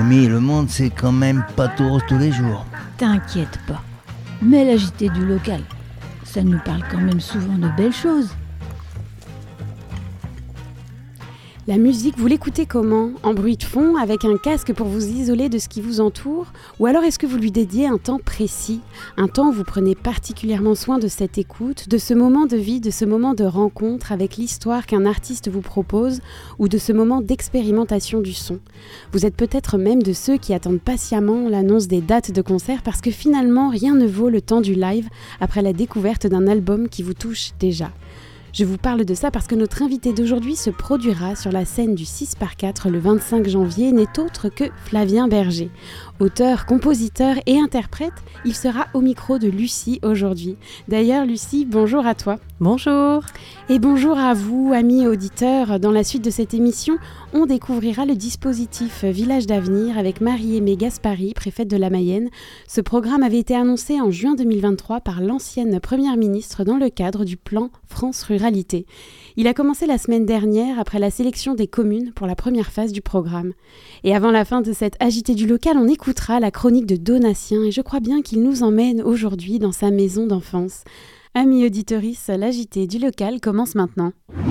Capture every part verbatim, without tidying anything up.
Mamie, le monde, c'est quand même pas tout rose tous les jours. T'inquiète pas. Mais la J T du local, ça nous parle quand même souvent de belles choses. La musique, vous l'écoutez comment ? En bruit de fond, avec un casque pour vous isoler de ce qui vous entoure ? Ou alors est-ce que vous lui dédiez un temps précis ? Un temps où vous prenez particulièrement soin de cette écoute, de ce moment de vie, de ce moment de rencontre avec l'histoire qu'un artiste vous propose, ou de ce moment d'expérimentation du son ? Vous êtes peut-être même de ceux qui attendent patiemment l'annonce des dates de concert parce que finalement rien ne vaut le temps du live après la découverte d'un album qui vous touche déjà. Je vous parle de ça parce que notre invité d'aujourd'hui se produira sur la scène du six par quatre le vingt-cinq janvier, n'est autre que Flavien Berger. Auteur, compositeur et interprète, il sera au micro de Lucie aujourd'hui. D'ailleurs, Lucie, bonjour à toi. Bonjour. Et bonjour à vous, amis auditeurs. Dans la suite de cette émission, on découvrira le dispositif Village d'avenir avec Marie-Aimée Gaspari, préfète de la Mayenne. Ce programme avait été annoncé en juin deux mille vingt-trois par l'ancienne première ministre dans le cadre du plan France Ruralité. Il a commencé la semaine dernière après la sélection des communes pour la première phase du programme. Et avant la fin de cette agitée du local, on écoutera la chronique de Donatien et je crois bien qu'il nous emmène aujourd'hui dans sa maison d'enfance. Amis auditorices, l'agitée du local commence maintenant.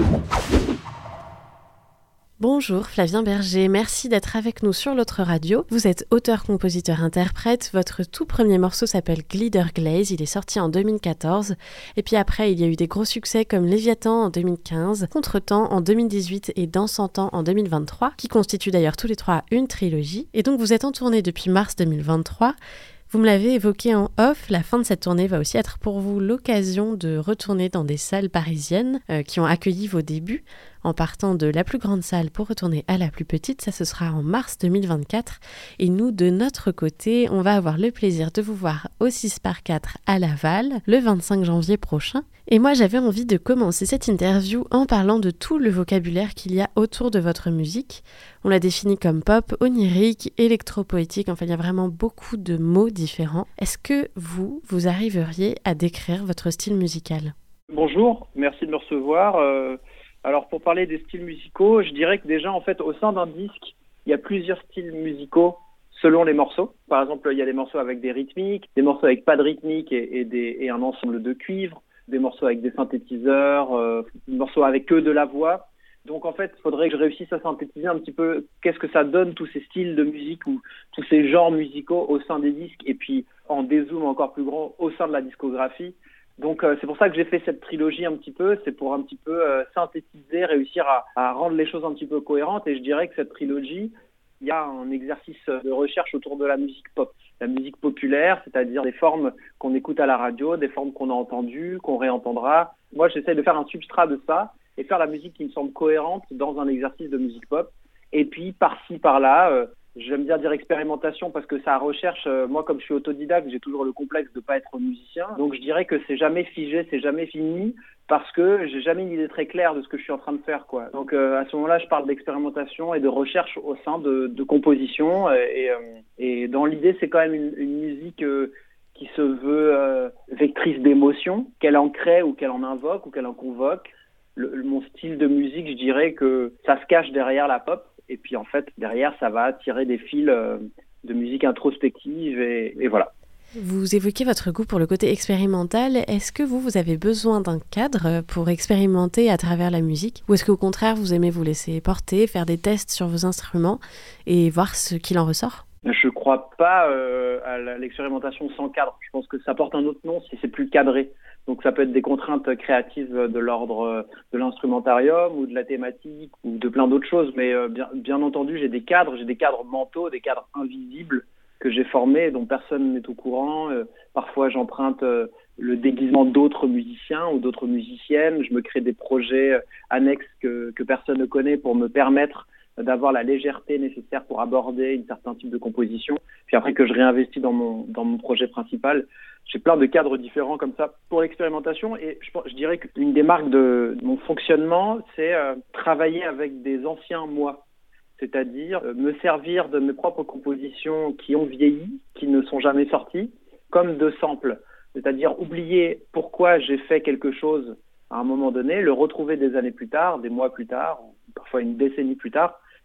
Bonjour Flavien Berger, merci d'être avec nous sur l'autre radio. Vous êtes auteur, compositeur, interprète. Votre tout premier morceau s'appelle Glitter Glaze, il est sorti en deux mille quatorze. Et puis après, il y a eu des gros succès comme Léviathan en deux mille quinze, Contretemps en deux mille dix-huit et Dans cent ans en deux mille vingt-trois, qui constituent d'ailleurs tous les trois une trilogie. Et donc vous êtes en tournée depuis mars deux mille vingt-trois. Vous me l'avez évoqué en off, la fin de cette tournée va aussi être pour vous l'occasion de retourner dans des salles parisiennes euh, qui ont accueilli vos débuts, en partant de la plus grande salle pour retourner à la plus petite. Ça, ce sera en mars deux mille vingt-quatre. Et nous, de notre côté, on va avoir le plaisir de vous voir au six par quatre à Laval, le vingt-cinq janvier prochain. Et moi, j'avais envie de commencer cette interview en parlant de tout le vocabulaire qu'il y a autour de votre musique. On l'a défini comme pop, onirique, électro-poétique, enfin il y a vraiment beaucoup de mots différents. Est-ce que vous, vous arriveriez à décrire votre style musical ? Bonjour, merci de me recevoir. Euh, alors pour parler des styles musicaux, je dirais que déjà en fait au sein d'un disque, il y a plusieurs styles musicaux selon les morceaux. Par exemple, il y a des morceaux avec des rythmiques, des morceaux avec pas de rythmique et, et, des, et un ensemble de cuivres, des morceaux avec des synthétiseurs, euh, des morceaux avec que de la voix. Donc en fait, il faudrait que je réussisse à synthétiser un petit peu qu'est-ce que ça donne tous ces styles de musique ou tous ces genres musicaux au sein des disques et puis en dézoom encore plus grand au sein de la discographie. Donc euh, c'est pour ça que j'ai fait cette trilogie un petit peu, c'est pour un petit peu euh, synthétiser, réussir à, à rendre les choses un petit peu cohérentes et je dirais que cette trilogie, il y a un exercice de recherche autour de la musique pop, la musique populaire, c'est-à-dire des formes qu'on écoute à la radio, des formes qu'on a entendues, qu'on réentendra. Moi, j'essaie de faire un substrat de ça et faire la musique qui me semble cohérente dans un exercice de musique pop. Et puis, par-ci, par-là, euh, j'aime bien dire expérimentation parce que ça recherche, euh, moi, comme je suis autodidacte, j'ai toujours le complexe de pas être musicien. Donc, je dirais que c'est jamais figé, c'est jamais fini parce que j'ai jamais une idée très claire de ce que je suis en train de faire, quoi. Donc, euh, à ce moment-là, je parle d'expérimentation et de recherche au sein de, de composition. Et, euh, et dans l'idée, c'est quand même une, une musique euh, qui se veut euh, vectrice d'émotion, qu'elle en crée ou qu'elle en invoque ou qu'elle en convoque. Le, le, mon style de musique, je dirais que ça se cache derrière la pop. Et puis, en fait, derrière, ça va tirer des fils euh, de musique introspective et, et voilà. Vous évoquez votre goût pour le côté expérimental. Est-ce que vous, vous avez besoin d'un cadre pour expérimenter à travers la musique ? Ou est-ce qu'au contraire, vous aimez vous laisser porter, faire des tests sur vos instruments et voir ce qu'il en ressort ? Je ne crois pas euh, à l'expérimentation sans cadre. Je pense que ça porte un autre nom si c'est plus cadré. Donc ça peut être des contraintes créatives de l'ordre de l'instrumentarium ou de la thématique ou de plein d'autres choses. Mais euh, bien, bien entendu, j'ai des cadres, j'ai des cadres mentaux, des cadres invisibles que j'ai formés, dont personne n'est au courant. Euh, parfois, j'emprunte euh, le déguisement d'autres musiciens ou d'autres musiciennes. Je me crée des projets euh, annexes que, que personne ne connaît pour me permettre d'avoir la légèreté nécessaire pour aborder un certain type de composition. Puis après que je réinvestis dans mon, dans mon projet principal, j'ai plein de cadres différents comme ça pour l'expérimentation. Et je, je dirais qu'une des marques de, de mon fonctionnement, c'est euh, travailler avec des anciens moi. C'est-à-dire euh, me servir de mes propres compositions qui ont vieilli, qui ne sont jamais sorties, comme de samples. C'est-à-dire oublier pourquoi j'ai fait quelque chose à un moment donné, le retrouver des années plus tard, des mois plus tard, parfois une décennie plus tard,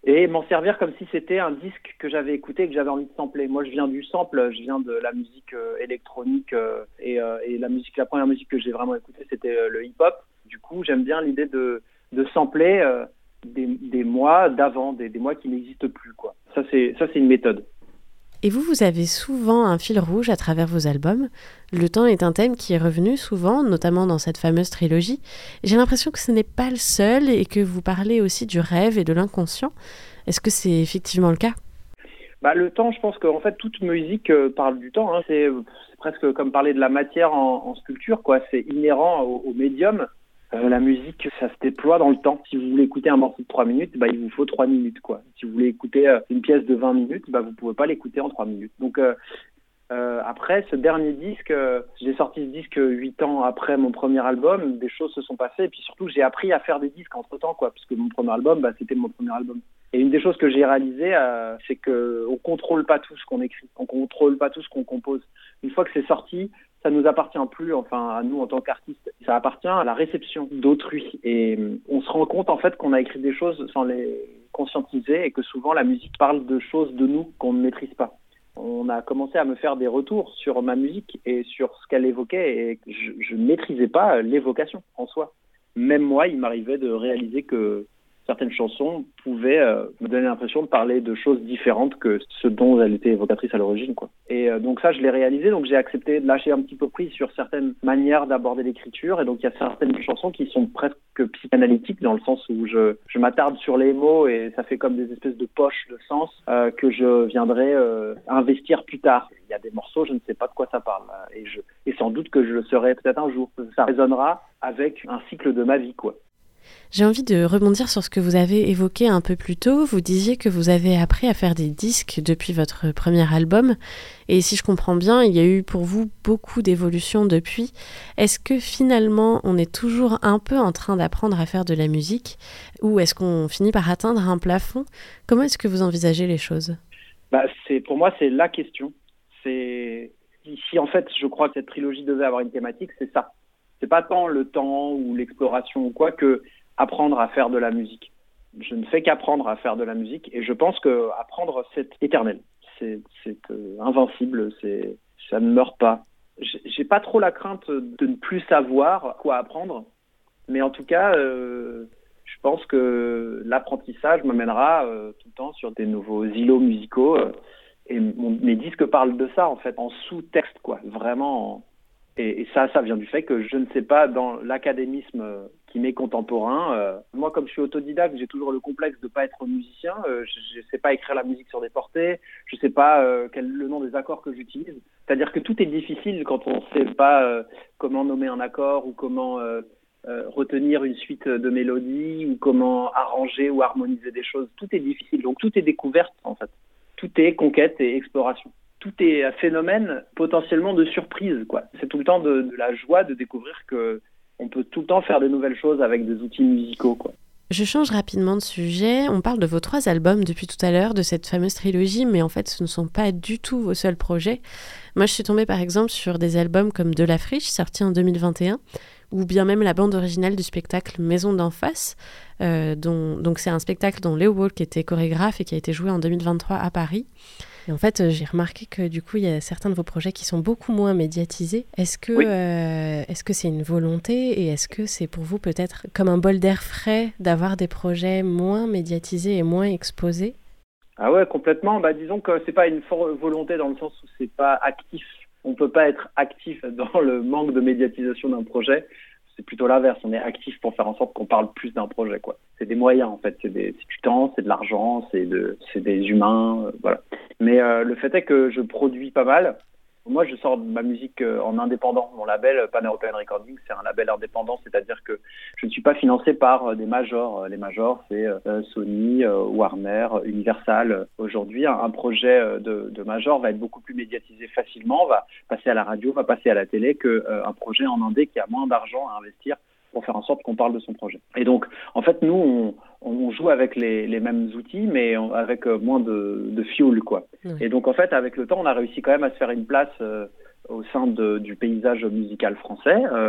et m'en servir comme si c'était un disque que j'avais écouté et que j'avais envie de sampler. Moi, je viens du sample, je viens de la musique euh, électronique euh, et, euh, et la musique, la première musique que j'ai vraiment écoutée, c'était euh, le hip-hop. Du coup, j'aime bien l'idée de, de sampler euh, des, des mois d'avant, des, des mois qui n'existent plus, quoi. Ça, c'est, ça, c'est une méthode. Et vous, vous avez souvent un fil rouge à travers vos albums. Le temps est un thème qui est revenu souvent, notamment dans cette fameuse trilogie. J'ai l'impression que ce n'est pas le seul et que vous parlez aussi du rêve et de l'inconscient. Est-ce que c'est effectivement le cas ? Bah, le temps, je pense qu'en fait, toute musique euh, parle du temps. Hein. C'est, c'est presque comme parler de la matière en, en sculpture, quoi. C'est inhérent au, au médium. Euh, la musique, ça se déploie dans le temps. Si vous voulez écouter un morceau de trois minutes, bah, il vous faut trois minutes, quoi. Si vous voulez écouter euh, une pièce de vingt minutes, bah, vous pouvez pas l'écouter en trois minutes. Donc, euh, euh, après, ce dernier disque, euh, j'ai sorti ce disque huit ans après mon premier album, des choses se sont passées, et puis surtout, j'ai appris à faire des disques entre-temps, quoi, parce que mon premier album, bah, c'était mon premier album. Et une des choses que j'ai réalisées, euh, c'est que on contrôle pas tout ce qu'on écrit, on contrôle pas tout ce qu'on compose. Une fois que c'est sorti, ça nous appartient plus, enfin à nous en tant qu'artistes. Ça appartient à la réception d'autrui. Et on se rend compte en fait qu'on a écrit des choses sans les conscientiser et que souvent la musique parle de choses de nous qu'on ne maîtrise pas. On a commencé à me faire des retours sur ma musique et sur ce qu'elle évoquait et je, je ne maîtrisais pas l'évocation en soi. Même moi, il m'arrivait de réaliser que certaines chansons pouvaient euh, me donner l'impression de parler de choses différentes que ce dont elles étaient évocatrices à l'origine, quoi. Et euh, donc ça, je l'ai réalisé, donc j'ai accepté de lâcher un petit peu prise sur certaines manières d'aborder l'écriture, et donc il y a certaines chansons qui sont presque psychanalytiques, dans le sens où je, je m'attarde sur les mots, et ça fait comme des espèces de poches de sens euh, que je viendrai euh, investir plus tard. Il y a des morceaux, je ne sais pas de quoi ça parle, et, je, et sans doute que je le saurai peut-être un jour. Ça résonnera avec un cycle de ma vie, quoi. J'ai envie de rebondir sur ce que vous avez évoqué un peu plus tôt. Vous disiez que vous avez appris à faire des disques depuis votre premier album. Et si je comprends bien, il y a eu pour vous beaucoup d'évolutions depuis. Est-ce que finalement, on est toujours un peu en train d'apprendre à faire de la musique ? Ou est-ce qu'on finit par atteindre un plafond ? Comment est-ce que vous envisagez les choses ? Bah, c'est, pour moi, c'est la question. C'est... Si en fait, je crois que cette trilogie devait avoir une thématique, c'est ça. C'est pas tant le temps ou l'exploration ou quoi que apprendre à faire de la musique. Je ne fais qu'apprendre à faire de la musique et je pense que apprendre, c'est éternel. C'est, c'est euh, invincible, c'est, ça ne meurt pas. J'ai, j'ai pas trop la crainte de ne plus savoir quoi apprendre, mais en tout cas, euh, je pense que l'apprentissage m'amènera euh, tout le temps sur des nouveaux îlots musicaux euh, et mon, mes disques parlent de ça en fait, en sous-texte, quoi, vraiment. En, Et, et ça, ça vient du fait que je ne sais pas, dans l'académisme qui m'est contemporain, euh, moi, comme je suis autodidacte, j'ai toujours le complexe de ne pas être musicien. Euh, je ne sais pas écrire la musique sur des portées. Je ne sais pas euh, quel est le nom des accords que j'utilise. C'est-à-dire que tout est difficile quand on ne sait pas euh, comment nommer un accord ou comment euh, euh, retenir une suite de mélodies ou comment arranger ou harmoniser des choses. Tout est difficile. Donc, tout est découverte, en fait. Tout est conquête et exploration. Tout est un phénomène potentiellement de surprise, quoi. C'est tout le temps de, de la joie de découvrir que on peut tout le temps faire de nouvelles choses avec des outils musicaux, quoi. Je change rapidement de sujet. On parle de vos trois albums depuis tout à l'heure, de cette fameuse trilogie, mais en fait, ce ne sont pas du tout vos seuls projets. Moi, je suis tombée par exemple sur des albums comme De la Friche, sorti en deux mille vingt et un, ou bien même la bande originale du spectacle Maison d'en face. Euh, dont, donc c'est un spectacle dont Léo Walk était chorégraphe et qui a été joué en deux mille vingt-trois à Paris. Et en fait, j'ai remarqué que du coup, il y a certains de vos projets qui sont beaucoup moins médiatisés. Est-ce que, oui. euh, est-ce que c'est une volonté et est-ce que c'est pour vous peut-être comme un bol d'air frais d'avoir des projets moins médiatisés et moins exposés ? Ah ouais, complètement. Bah, disons que c'est pas une for- volonté dans le sens où c'est pas actif. On peut pas être actif dans le manque de médiatisation d'un projet. C'est plutôt l'inverse. On est actif pour faire en sorte qu'on parle plus d'un projet, quoi. C'est des moyens, en fait. C'est, des, c'est du temps, c'est de l'argent, c'est, de, c'est des humains, euh, voilà. Mais euh, le fait est que je produis pas mal. Moi, je sors de ma musique euh, en indépendant. Mon label, Pan European Recording, c'est un label indépendant, c'est-à-dire que je ne suis pas financé par euh, des majors. Les majors, c'est euh, Sony, euh, Warner, Universal. Aujourd'hui, un, un projet euh, de, de major va être beaucoup plus médiatisé facilement, va passer à la radio, va passer à la télé, qu'un euh, projet en indé qui a moins d'argent à investir pour faire en sorte qu'on parle de son projet. Et donc, en fait, nous, on, on joue avec les, les mêmes outils, mais on, avec euh, moins de, de fuel, quoi. Oui. Et donc, en fait, avec le temps, on a réussi quand même à se faire une place euh, au sein de, du paysage musical français. Euh,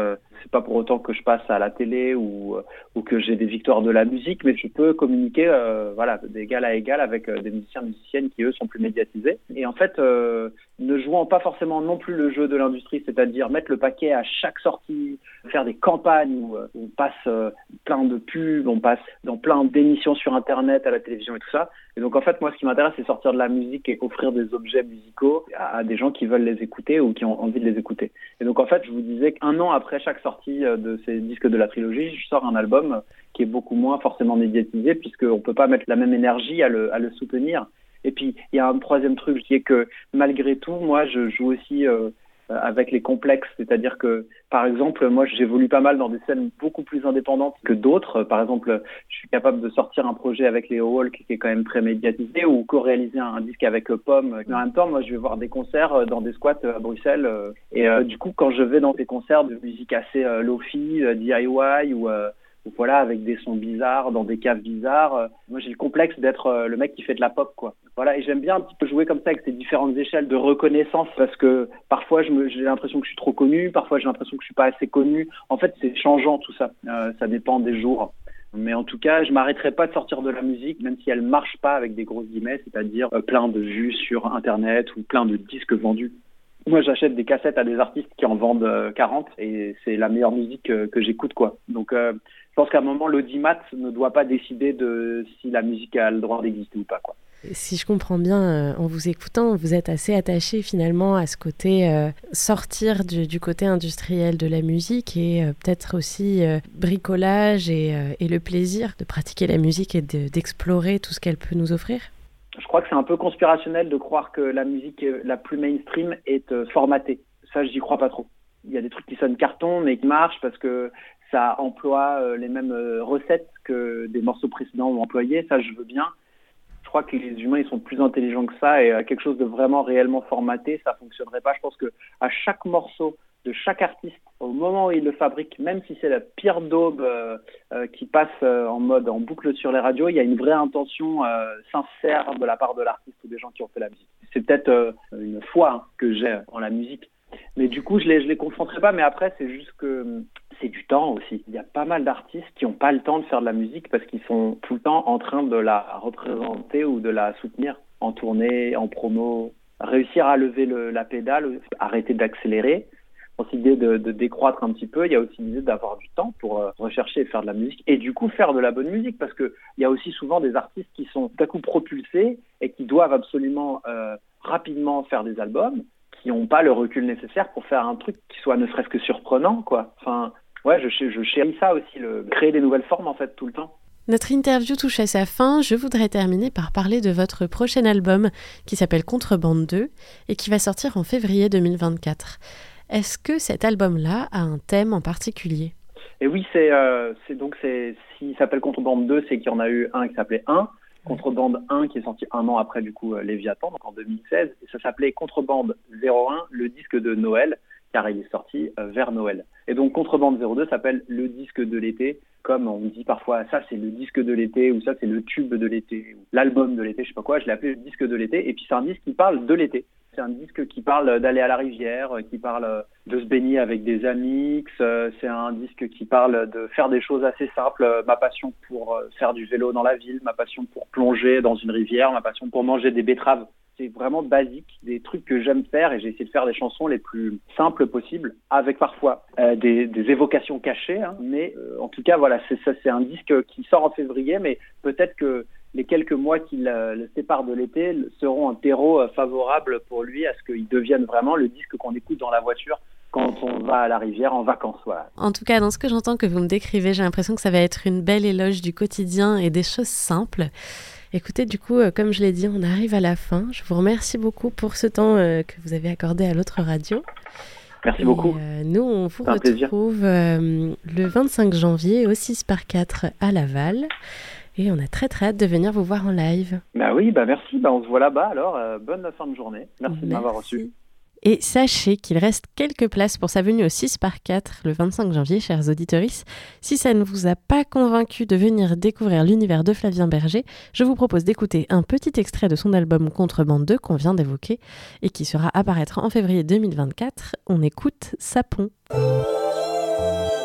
c'est pas pour autant que je passe à la télé ou, ou que j'ai des victoires de la musique, mais je peux communiquer euh, voilà, d'égal à égal avec euh, des musiciens, musiciennes qui, eux, sont plus médiatisés. Et en fait, euh, ne jouant pas forcément non plus le jeu de l'industrie, c'est-à-dire mettre le paquet à chaque sortie, faire des campagnes où, où on passe euh, plein de pubs, on passe dans plein d'émissions sur Internet, à la télévision et tout ça. Et donc, en fait, moi, ce qui m'intéresse, c'est sortir de la musique et offrir des objets musicaux à, à des gens qui veulent les écouter ou qui ont envie de les écouter. Et donc, en fait, je vous disais qu'un an après chaque sortie de ces disques de la trilogie, je sors un album qui est beaucoup moins forcément médiatisé puisqu'on ne peut pas mettre la même énergie à le, à le soutenir. Et puis, il y a un troisième truc qui est que, malgré tout, moi, je joue aussi euh, avec les complexes. C'est-à-dire que, par exemple, moi, j'évolue pas mal dans des scènes beaucoup plus indépendantes que d'autres. Par exemple, je suis capable de sortir un projet avec Léo Walk qui est quand même très médiatisé ou co-réaliser un, un disque avec Pomme. Mais en même temps, moi, je vais voir des concerts dans des squats à Bruxelles. Et euh, du coup, quand je vais dans des concerts de musique assez euh, lo-fi, euh, D I Y ou... Euh, Donc voilà, avec des sons bizarres, dans des caves bizarres. Euh, moi, j'ai le complexe d'être euh, le mec qui fait de la pop, quoi. Voilà, et j'aime bien un petit peu jouer comme ça avec ces différentes échelles de reconnaissance parce que parfois, je me, j'ai l'impression que je suis trop connu, parfois j'ai l'impression que je suis pas assez connu. En fait, c'est changeant tout ça. Euh, ça dépend des jours. Mais en tout cas, je m'arrêterai pas de sortir de la musique, même si elle marche pas avec des grosses guillemets, c'est-à-dire euh, plein de vues sur Internet ou plein de disques vendus. Moi, j'achète des cassettes à des artistes qui en vendent euh, quarante et c'est la meilleure musique euh, que j'écoute, quoi. Donc, euh, je pense qu'à un moment, l'audimat ne doit pas décider de si la musique a le droit d'exister ou pas, quoi. Si je comprends bien, euh, en vous écoutant, vous êtes assez attaché finalement à ce côté euh, sortir du, du côté industriel de la musique et euh, peut-être aussi euh, bricolage et, euh, et le plaisir de pratiquer la musique et de, d'explorer tout ce qu'elle peut nous offrir. Je crois que c'est un peu conspirationnel de croire que la musique la plus mainstream est euh, formatée. Ça, j'y crois pas trop. Il y a des trucs qui sonnent carton, mais qui marchent parce que ça emploie euh, les mêmes euh, recettes que des morceaux précédents ont employé. Ça, je veux bien. Je crois que les humains, ils sont plus intelligents que ça et euh, quelque chose de vraiment réellement formaté, ça fonctionnerait pas. Je pense que à chaque morceau de chaque artiste, au moment où il le fabrique, même si c'est la pire daube euh, euh, qui passe euh, en mode en boucle sur les radios, il y a une vraie intention euh, sincère de la part de l'artiste ou des gens qui ont fait la musique. C'est peut-être euh, une foi hein, que j'ai en la musique. Mais du coup, je les, je les confronterai pas, mais après, c'est juste que c'est du temps aussi. Il y a pas mal d'artistes qui n'ont pas le temps de faire de la musique parce qu'ils sont tout le temps en train de la représenter ou de la soutenir en tournée, en promo. Réussir à lever le, la pédale, arrêter d'accélérer. Dans cette idée de, de décroître un petit peu, il y a aussi l'idée d'avoir du temps pour euh, rechercher et faire de la musique et du coup faire de la bonne musique parce que il y a aussi souvent des artistes qui sont tout à coup propulsés et qui doivent absolument euh, rapidement faire des albums qui n'ont pas le recul nécessaire pour faire un truc qui soit ne serait-ce que surprenant, quoi. Enfin, ouais, je, je chéris ça aussi, le, créer des nouvelles formes en fait tout le temps. Notre interview touche à sa fin. Je voudrais terminer par parler de votre prochain album qui s'appelle Contrebande deux et qui va sortir en février deux mille vingt-quatre. Est-ce que cet album-là a un thème en particulier ? Et oui, c'est, euh, c'est donc c'est, s'il s'appelle Contrebande deux, c'est qu'il y en a eu un qui s'appelait un. Contrebande un qui est sorti un an après du coup euh, Léviathan, donc en deux mille seize, et ça s'appelait Contrebande zéro un, le disque de Noël, car il est sorti euh, vers Noël. Et donc Contrebande zéro deux s'appelle le disque de l'été, comme on dit parfois ça c'est le disque de l'été, ou ça c'est le tube de l'été, ou l'album de l'été, je sais pas quoi, je l'ai appelé le disque de l'été, et puis c'est un disque qui parle de l'été. C'est un disque qui parle d'aller à la rivière, qui parle de se baigner avec des amis, c'est un disque qui parle de faire des choses assez simples, ma passion pour faire du vélo dans la ville, ma passion pour plonger dans une rivière, ma passion pour manger des betteraves. C'est vraiment basique, des trucs que j'aime faire et j'ai essayé de faire des chansons les plus simples possibles, avec parfois euh, des, des évocations cachées, hein, mais euh, en tout cas voilà, c'est ça, c'est un disque qui sort en février, mais peut-être que les quelques mois qui le, le séparent de l'été seront un terreau euh, favorable pour lui à ce qu'il devienne vraiment le disque qu'on écoute dans la voiture quand on va à la rivière en vacances. Voilà. En tout cas, dans ce que j'entends que vous me décrivez, j'ai l'impression que ça va être une belle éloge du quotidien et des choses simples. Écoutez, du coup, euh, comme je l'ai dit, on arrive à la fin. Je vous remercie beaucoup pour ce temps euh, que vous avez accordé à l'autre radio. Merci et, beaucoup. Euh, nous, on vous retrouve euh, le vingt-cinq janvier au six par quatre à Laval. Et on a très très hâte de venir vous voir en live. Bah oui, bah merci. Bah on se voit là-bas alors. Euh, bonne fin de journée. Merci, merci de m'avoir reçu. Et sachez qu'il reste quelques places pour sa venue au six par quatre le vingt-cinq janvier, chers auditeurs. Si ça ne vous a pas convaincu de venir découvrir l'univers de Flavien Berger, je vous propose d'écouter un petit extrait de son album Contrebande deux qu'on vient d'évoquer et qui sera à paraître en février deux mille vingt-quatre. On écoute Sapon.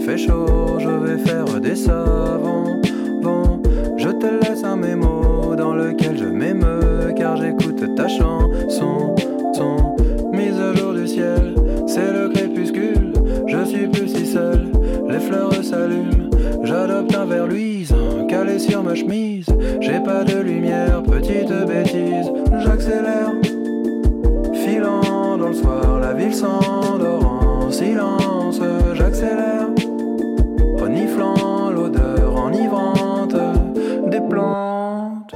fait chaud, je vais faire des savons. Bon, je te laisse un mémo dans lequel je m'émeus, car j'écoute ta chanson. Son mise à jour du ciel, c'est le crépuscule. Je suis plus si seul, les fleurs s'allument. J'adopte un verre luisant, calé sur ma chemise. J'ai pas de lumière, petite bêtise. J'accélère, filant dans le soir, la ville s'endort en silence. J'accélère, reniflant l'odeur enivrante des plantes.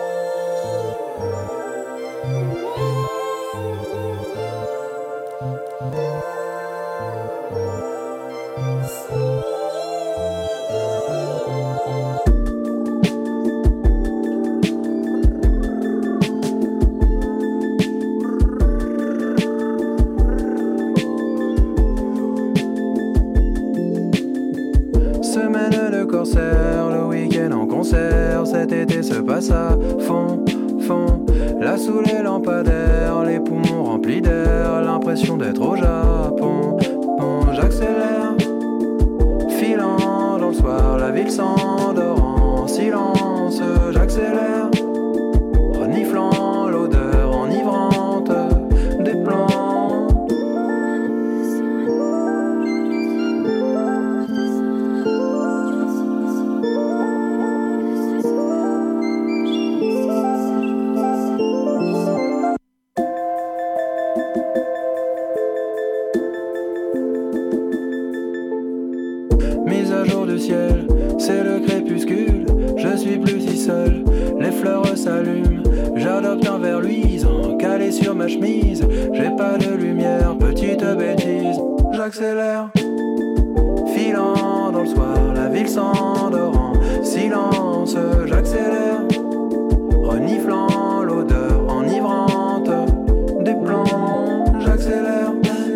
Le week-end en concert, cet été se passe à fond, fond. Là sous les lampadaires, les poumons remplis d'air, l'impression d'être au Japon. Bon, j'accélère, filant dans le soir, la ville s'endort en silence. J'accélère, reniflant l'odeur enivrante des plantes. C'est le crépuscule, je suis plus si seul, les fleurs s'allument, j'adopte un verre luisant, calé sur ma chemise, j'ai pas de lumière, petite bêtise, j'accélère, filant dans le soir, la ville s'endort en silence, j'accélère, reniflant l'odeur enivrante des plantes, j'accélère.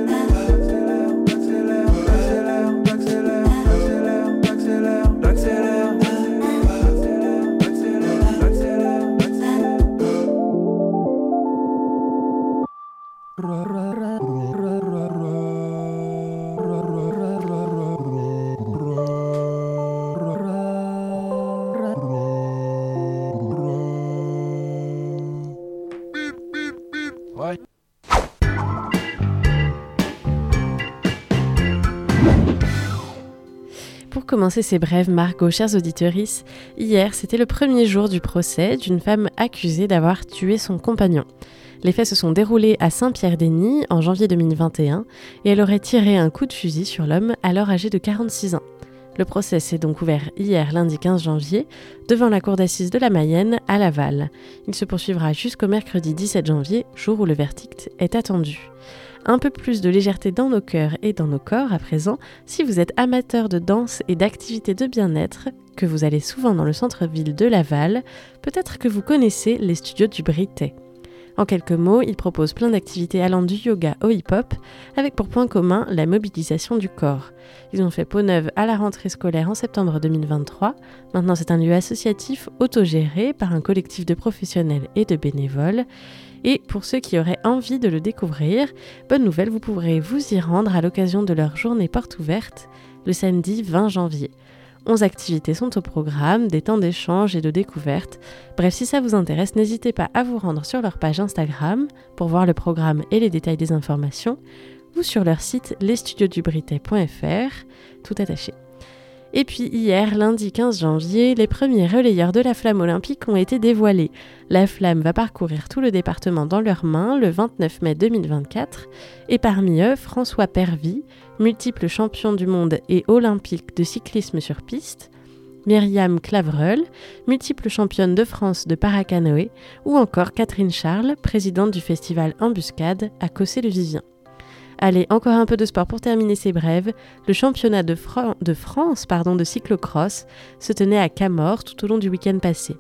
Pour commencer ces brèves, Margot, chers auditrices, hier c'était le premier jour du procès d'une femme accusée d'avoir tué son compagnon. Les faits se sont déroulés à Saint-Pierre-d'Enny en janvier deux mille vingt et un et elle aurait tiré un coup de fusil sur l'homme alors âgé de quarante-six ans. Le procès s'est donc ouvert hier lundi quinze janvier devant la cour d'assises de la Mayenne à Laval. Il se poursuivra jusqu'au mercredi dix-sept janvier, jour où le verdict est attendu. Un peu plus de légèreté dans nos cœurs et dans nos corps à présent, si vous êtes amateur de danse et d'activités de bien-être, que vous allez souvent dans le centre-ville de Laval, peut-être que vous connaissez les studios du Britet. En quelques mots, ils proposent plein d'activités allant du yoga au hip-hop, avec pour point commun la mobilisation du corps. Ils ont fait peau neuve à la rentrée scolaire en septembre deux mille vingt-trois. Maintenant, c'est un lieu associatif autogéré par un collectif de professionnels et de bénévoles. Et pour ceux qui auraient envie de le découvrir, bonne nouvelle, vous pourrez vous y rendre à l'occasion de leur journée porte ouverte, le samedi vingt janvier. onze activités sont au programme, des temps d'échange et de découverte. Bref, si ça vous intéresse, n'hésitez pas à vous rendre sur leur page Instagram pour voir le programme et les détails des informations, ou sur leur site les studios du britet point f r, tout attaché. Et puis hier, lundi quinze janvier, les premiers relayeurs de la flamme olympique ont été dévoilés. La flamme va parcourir tout le département dans leurs mains le vingt-neuf mai deux mille vingt-quatre, et parmi eux, François Pervy, multiple champion du monde et olympique de cyclisme sur piste, Myriam Clavreul, multiple championne de France de paracanoë, ou encore Catherine Charles, présidente du festival Embuscade à Cossé-le-Vivien. Allez, encore un peu de sport pour terminer ces brèves. Le championnat de, Fra- de France pardon, de cyclocross se tenait à Camors tout au long du week-end passé.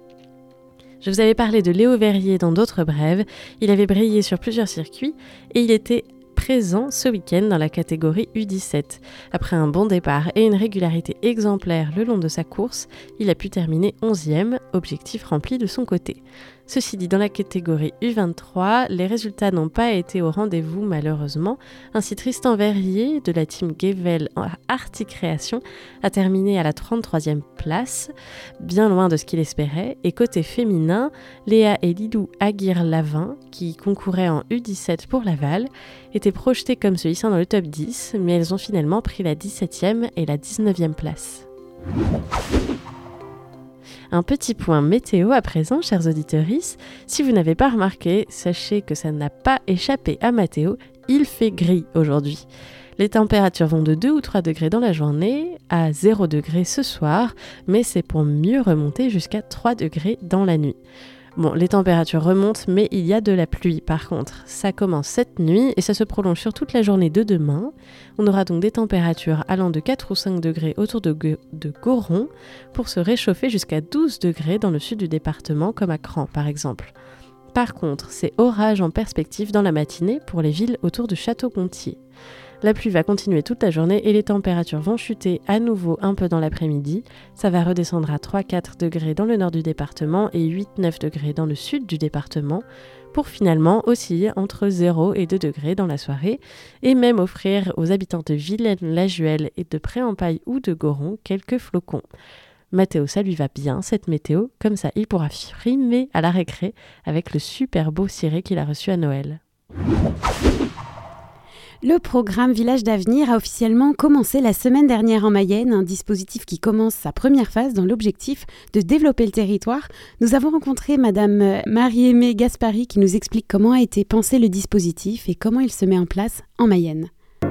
Je vous avais parlé de Léo Verrier dans d'autres brèves. Il avait brillé sur plusieurs circuits et il était présent ce week-end dans la catégorie U dix-sept. Après un bon départ et une régularité exemplaire le long de sa course, il a pu terminer onzième, objectif rempli de son côté. Ceci dit, dans la catégorie U vingt-trois, les résultats n'ont pas été au rendez-vous malheureusement. Ainsi, Tristan Verrier de la team Gevel Articréation a terminé à la trente-troisième place, bien loin de ce qu'il espérait. Et côté féminin, Léa et Lilou Aguirre-Lavin, qui concouraient en U dix-sept pour Laval, étaient projetées comme se hissant dans le top dix, mais elles ont finalement pris la dix-septième et la dix-neuvième place. Un petit point météo à présent, chers auditeurs. Si vous n'avez pas remarqué, sachez que ça n'a pas échappé à Mathéo, il fait gris aujourd'hui. Les températures vont de deux ou trois degrés dans la journée à zéro degré ce soir, mais c'est pour mieux remonter jusqu'à trois degrés dans la nuit. Bon, les températures remontent, mais il y a de la pluie par contre. Ça commence cette nuit et ça se prolonge sur toute la journée de demain. On aura donc des températures allant de quatre ou cinq degrés autour de, Gue- de Goron pour se réchauffer jusqu'à douze degrés dans le sud du département, comme à Cran par exemple. Par contre, c'est orage en perspective dans la matinée pour les villes autour de Château-Gontier. La pluie va continuer toute la journée et les températures vont chuter à nouveau un peu dans l'après-midi. Ça va redescendre à trois à quatre degrés dans le nord du département et huit à neuf degrés dans le sud du département pour finalement osciller entre zéro et deux degrés dans la soirée et même offrir aux habitants de Vilaine-la-Juelle et de Pré-en-Paille ou de Goron quelques flocons. Mathéo, ça lui va bien cette météo, comme ça il pourra frimer à la récré avec le super beau ciré qu'il a reçu à Noël. Le programme Village d'avenir a officiellement commencé la semaine dernière en Mayenne, un dispositif qui commence sa première phase dans l'objectif de développer le territoire. Nous avons rencontré Madame Marie-Aimée Gaspari qui nous explique comment a été pensé le dispositif et comment il se met en place en Mayenne.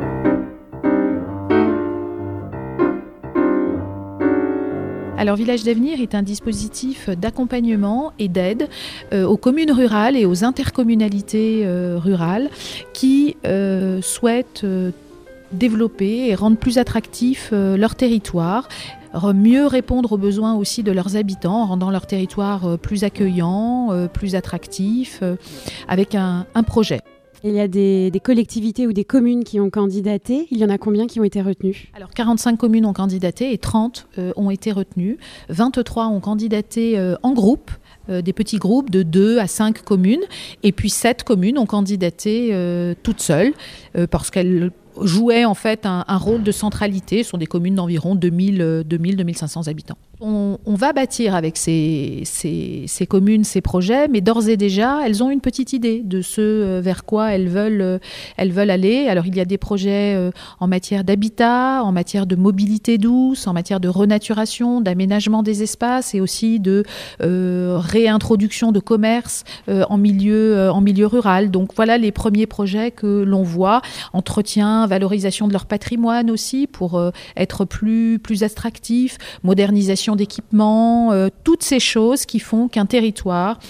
Alors Village d'avenir est un dispositif d'accompagnement et d'aide euh, aux communes rurales et aux intercommunalités euh, rurales qui euh, souhaitent euh, développer et rendre plus attractif euh, leur territoire, mieux répondre aux besoins aussi de leurs habitants en rendant leur territoire euh, plus accueillant, euh, plus attractif, euh, avec un, un projet. Il y a des, des collectivités ou des communes qui ont candidaté. Il y en a combien qui ont été retenues ? Alors quarante-cinq communes ont candidaté et trente euh, ont été retenues. vingt-trois ont candidaté euh, en groupe, euh, des petits groupes de deux à cinq communes. Et puis sept communes ont candidaté euh, toutes seules euh, parce qu'elles jouaient en fait un, un rôle de centralité. Ce sont des communes d'environ deux mille, deux mille, deux mille cinq cents habitants. On, on va bâtir avec ces, ces, ces communes, ces projets, mais d'ores et déjà, elles ont une petite idée de ce vers quoi elles veulent, elles veulent aller. Alors, il y a des projets en matière d'habitat, en matière de mobilité douce, en matière de renaturation, d'aménagement des espaces et aussi de euh, réintroduction de commerce euh, en, milieu, euh, en milieu rural. Donc, voilà les premiers projets que l'on voit. Entretien, valorisation de leur patrimoine aussi pour euh, être plus, plus attractif, modernisation d'équipements, euh, toutes ces choses qui font qu'un territoire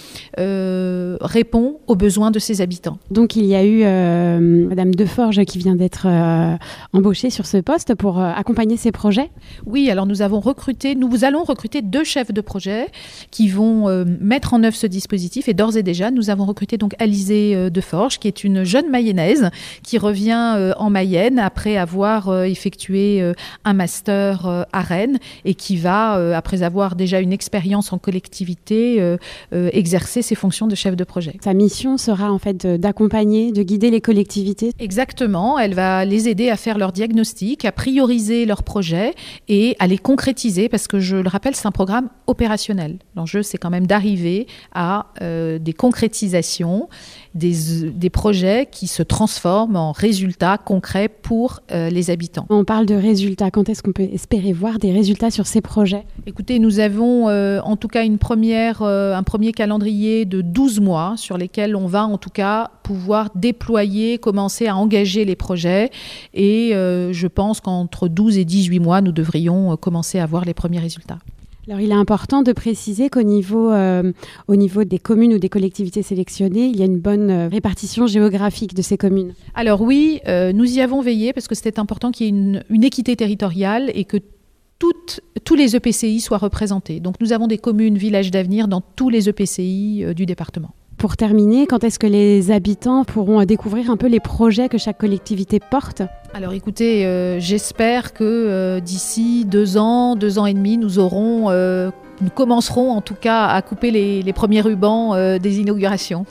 euh, répond aux besoins de ses habitants. Donc il y a eu euh, Madame Deforge qui vient d'être euh, embauchée sur ce poste pour euh, accompagner ces projets. Oui, alors nous avons recruté, nous allons recruter deux chefs de projet qui vont euh, mettre en œuvre ce dispositif et d'ores et déjà nous avons recruté donc Alizée euh, Deforge qui est une jeune Mayennaise qui revient euh, en Mayenne après avoir euh, effectué euh, un master euh, à Rennes et qui va euh, après avoir déjà une expérience en collectivité, euh, euh, exercer ses fonctions de chef de projet. Sa mission sera en fait d'accompagner, de guider les collectivités. Exactement, elle va les aider à faire leur diagnostic, à prioriser leurs projets et à les concrétiser parce que je le rappelle, c'est un programme opérationnel. L'enjeu, c'est quand même d'arriver à euh, des concrétisations, des, des projets qui se transforment en résultats concrets pour euh, les habitants. On parle de résultats, quand est-ce qu'on peut espérer voir des résultats sur ces projets ? Écoutez, nous avons euh, en tout cas une première, euh, un premier calendrier de douze mois sur lesquels on va en tout cas pouvoir déployer, commencer à engager les projets et euh, je pense qu'entre douze et dix-huit mois, nous devrions euh, commencer à voir les premiers résultats. Alors, il est important de préciser qu'au niveau, euh, au niveau des communes ou des collectivités sélectionnées, il y a une bonne euh, répartition géographique de ces communes. Alors oui, euh, nous y avons veillé parce que c'était important qu'il y ait une, une équité territoriale et que Toutes, tous les E P C I soient représentés. Donc nous avons des communes, villages d'avenir dans tous les E P C I euh, du département. Pour terminer, quand est-ce que les habitants pourront découvrir un peu les projets que chaque collectivité porte ? Alors écoutez, euh, j'espère que euh, d'ici deux ans, deux ans et demi, nous aurons euh, nous commencerons en tout cas à couper les, les premiers rubans euh, des inaugurations.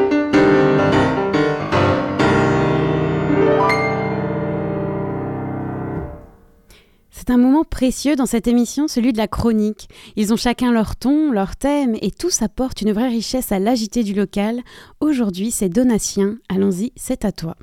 C'est un moment précieux dans cette émission, celui de la chronique. Ils ont chacun leur ton, leur thème et tous apportent une vraie richesse à l'agité du local. Aujourd'hui, c'est Donatien. Allons-y, c'est à toi.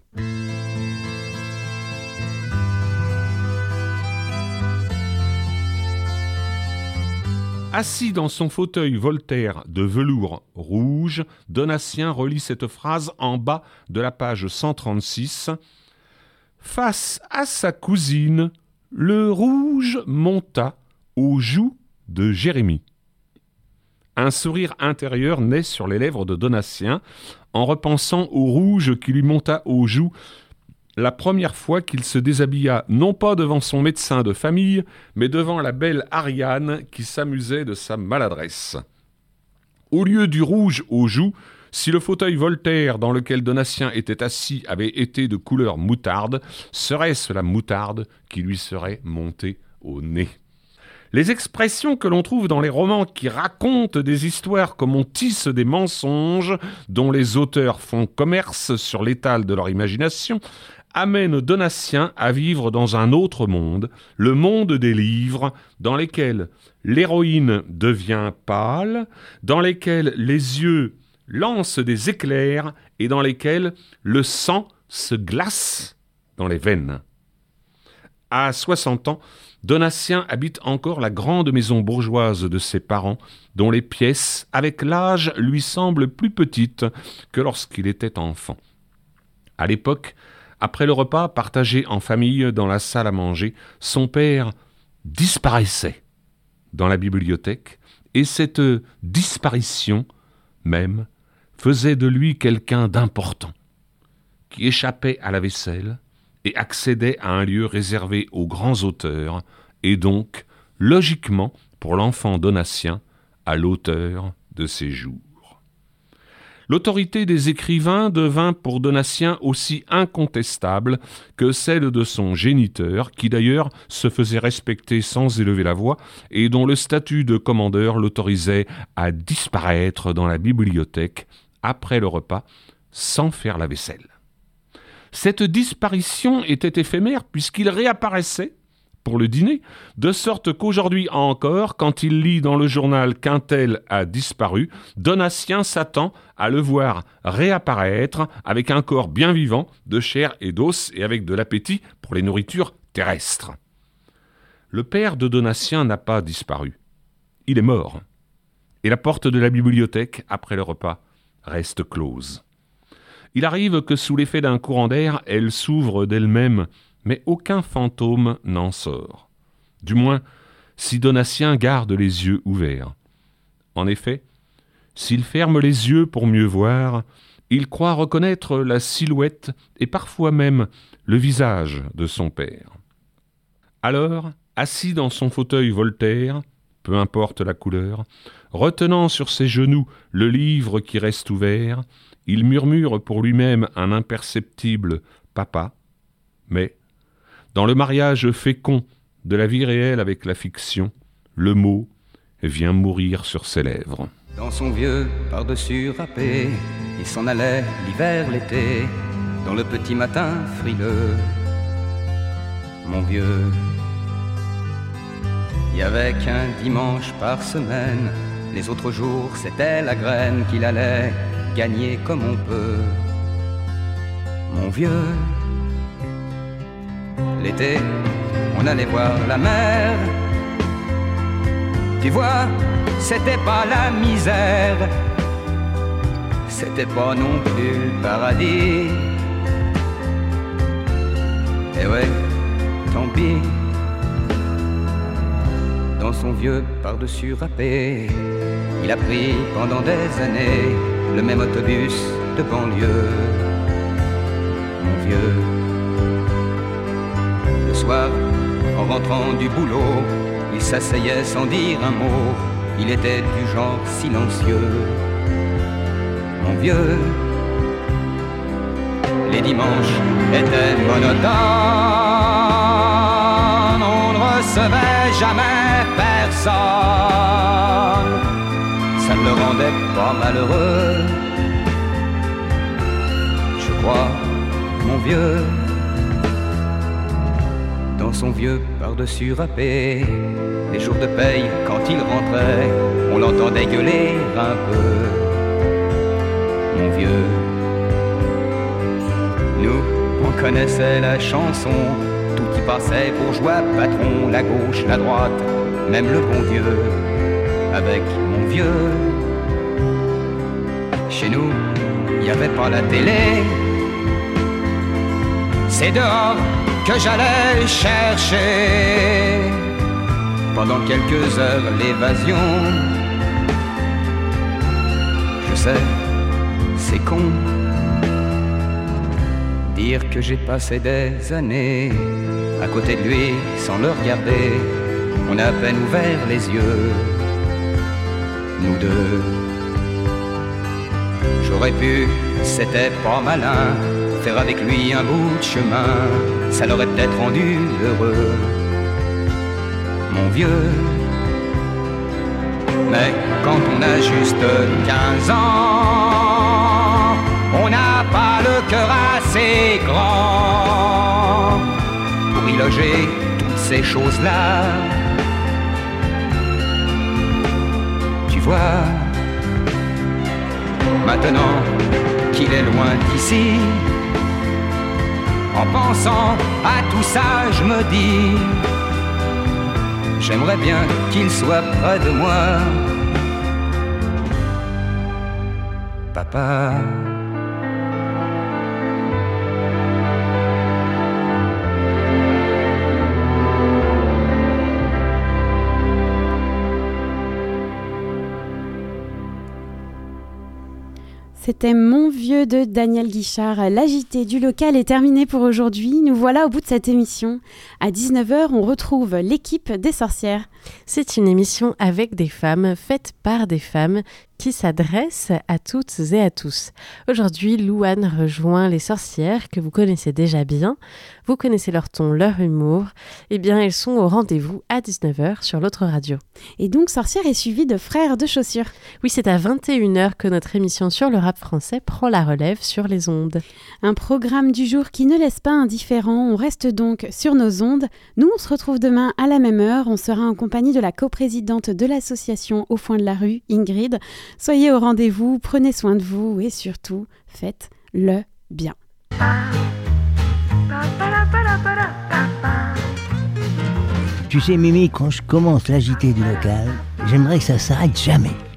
Assis dans son fauteuil Voltaire de velours rouge, Donatien relit cette phrase en bas de la page cent trente-six. Face à sa cousine, le rouge monta aux joues de Jérémie. Un sourire intérieur naît sur les lèvres de Donatien en repensant au rouge qui lui monta aux joues la première fois qu'il se déshabilla, non pas devant son médecin de famille, mais devant la belle Ariane qui s'amusait de sa maladresse. Au lieu du rouge aux joues, si le fauteuil Voltaire dans lequel Donatien était assis avait été de couleur moutarde, serait-ce la moutarde qui lui serait montée au nez. Les expressions que l'on trouve dans les romans qui racontent des histoires comme on tisse des mensonges, dont les auteurs font commerce sur l'étal de leur imagination, amènent Donatien à vivre dans un autre monde, le monde des livres, dans lesquels l'héroïne devient pâle, dans lesquels les yeux lancent des éclairs et dans lesquels le sang se glace dans les veines. À soixante ans, Donatien habite encore la grande maison bourgeoise de ses parents, dont les pièces, avec l'âge, lui semblent plus petites que lorsqu'il était enfant. À l'époque, après le repas partagé en famille dans la salle à manger, son père disparaissait dans la bibliothèque, et cette disparition même faisait de lui quelqu'un d'important, qui échappait à la vaisselle et accédait à un lieu réservé aux grands auteurs, et donc, logiquement, pour l'enfant Donatien, à l'auteur de ses jours. L'autorité des écrivains devint pour Donatien aussi incontestable que celle de son géniteur, qui d'ailleurs se faisait respecter sans élever la voix, et dont le statut de commandeur l'autorisait à disparaître dans la bibliothèque après le repas, sans faire la vaisselle. Cette disparition était éphémère puisqu'il réapparaissait pour le dîner, de sorte qu'aujourd'hui encore, quand il lit dans le journal qu'un tel a disparu, Donatien s'attend à le voir réapparaître avec un corps bien vivant, de chair et d'os, et avec de l'appétit pour les nourritures terrestres. Le père de Donatien n'a pas disparu. Il est mort. Et la porte de la bibliothèque, après le repas, reste close. Il arrive que sous l'effet d'un courant d'air, elle s'ouvre d'elle-même, mais aucun fantôme n'en sort. Du moins, si Donatien garde les yeux ouverts. En effet, s'il ferme les yeux pour mieux voir, il croit reconnaître la silhouette et parfois même le visage de son père. Alors, assis dans son fauteuil Voltaire, peu importe la couleur, retenant sur ses genoux le livre qui reste ouvert, il murmure pour lui-même un imperceptible « papa », mais, dans le mariage fécond de la vie réelle avec la fiction, le mot vient mourir sur ses lèvres. Dans son vieux par-dessus râpé, il s'en allait l'hiver, l'été, dans le petit matin frileux. Mon vieux, il y avait qu'un dimanche par semaine, les autres jours c'était la graine qu'il allait gagner comme on peut. Mon vieux, l'été, on allait voir la mer. Tu vois, c'était pas la misère, c'était pas non plus le paradis. Eh ouais, tant pis. Dans son vieux par-dessus râpé, il a pris pendant des années le même autobus de banlieue. Mon vieux, le soir, en rentrant du boulot, il s'asseyait sans dire un mot, il était du genre silencieux. Mon vieux, les dimanches étaient monotones, on ne recevait jamais personne. rendait pas malheureux. Je crois, mon vieux, dans son vieux par-dessus râpé, les jours de paye, quand il rentrait, on l'entendait gueuler un peu. Mon vieux, nous, on connaissait la chanson, tout y passait, bourgeois, patron, la gauche, la droite, même le bon Dieu, avec mon vieux. Chez nous, il n'y avait pas la télé, c'est dehors que j'allais chercher, pendant quelques heures, l'évasion. Je sais, c'est con, dire que j'ai passé des années à côté de lui sans le regarder. On a à peine ouvert les yeux, nous deux. J'aurais pu, c'était pas malin, faire avec lui un bout de chemin, ça l'aurait peut-être rendu heureux, mon vieux. Mais quand on a juste quinze ans, on n'a pas le cœur assez grand pour y loger toutes ces choses-là. Tu vois, maintenant qu'il est loin d'ici, en pensant à tout ça, je me dis, j'aimerais bien qu'il soit près de moi, papa. C'était Mon vieux de Daniel Guichard. L'A J T du local est terminé pour aujourd'hui. Nous voilà au bout de cette émission. À dix-neuf heures, on retrouve l'équipe des sorcières. C'est une émission avec des femmes, faite par des femmes, qui s'adresse à toutes et à tous. Aujourd'hui, Louane rejoint les sorcières que vous connaissez déjà bien. Vous connaissez leur ton, leur humour. Eh bien, elles sont au rendez-vous à dix-neuf heures sur l'autre radio. Et donc, Sorcières est suivi de Frères de chaussures. Oui, c'est à vingt et une heures que notre émission sur le rap français prend la relève sur les ondes. Un programme du jour qui ne laisse pas indifférent. On reste donc sur nos ondes. Nous, on se retrouve demain à la même heure. On sera en compagnie de la coprésidente de l'association Au Foin de la Rue, Ingrid. Soyez au rendez-vous, prenez soin de vous et surtout, faites-le bien. Tu sais, Mimi, quand je commence l'A J T du local, j'aimerais que ça s'arrête jamais.